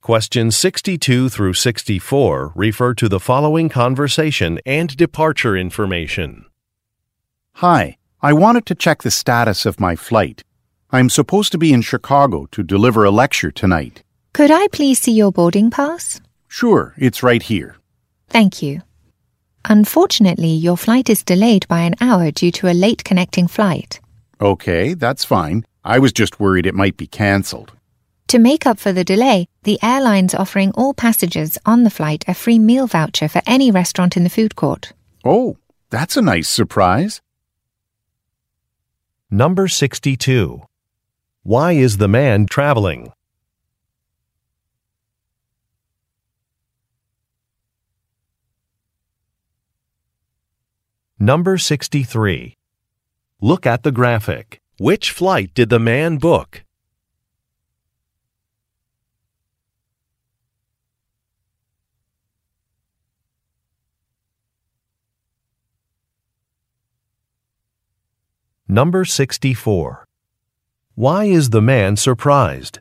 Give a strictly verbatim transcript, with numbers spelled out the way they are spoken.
Questions sixty-two through sixty-four refer to the following conversation and departure information. Hi, I wanted to check the status of my flight. I'm supposed to be in Chicago to deliver a lecture tonight. Could I please see your boarding pass? Sure, it's right here. Thank you. Unfortunately, your flight is delayed by an hour due to a late connecting flight. Okay, that's fine. I was just worried it might be cancelled. To make up for the delay, the airline's offering all passengers on the flight a free meal voucher for any restaurant in the food court. Oh, that's a nice surprise. Number sixty-two. Why is the man traveling? Number sixty-three. Look at the graphic. Which flight did the man book? Number sixty-four. Why is the man surprised?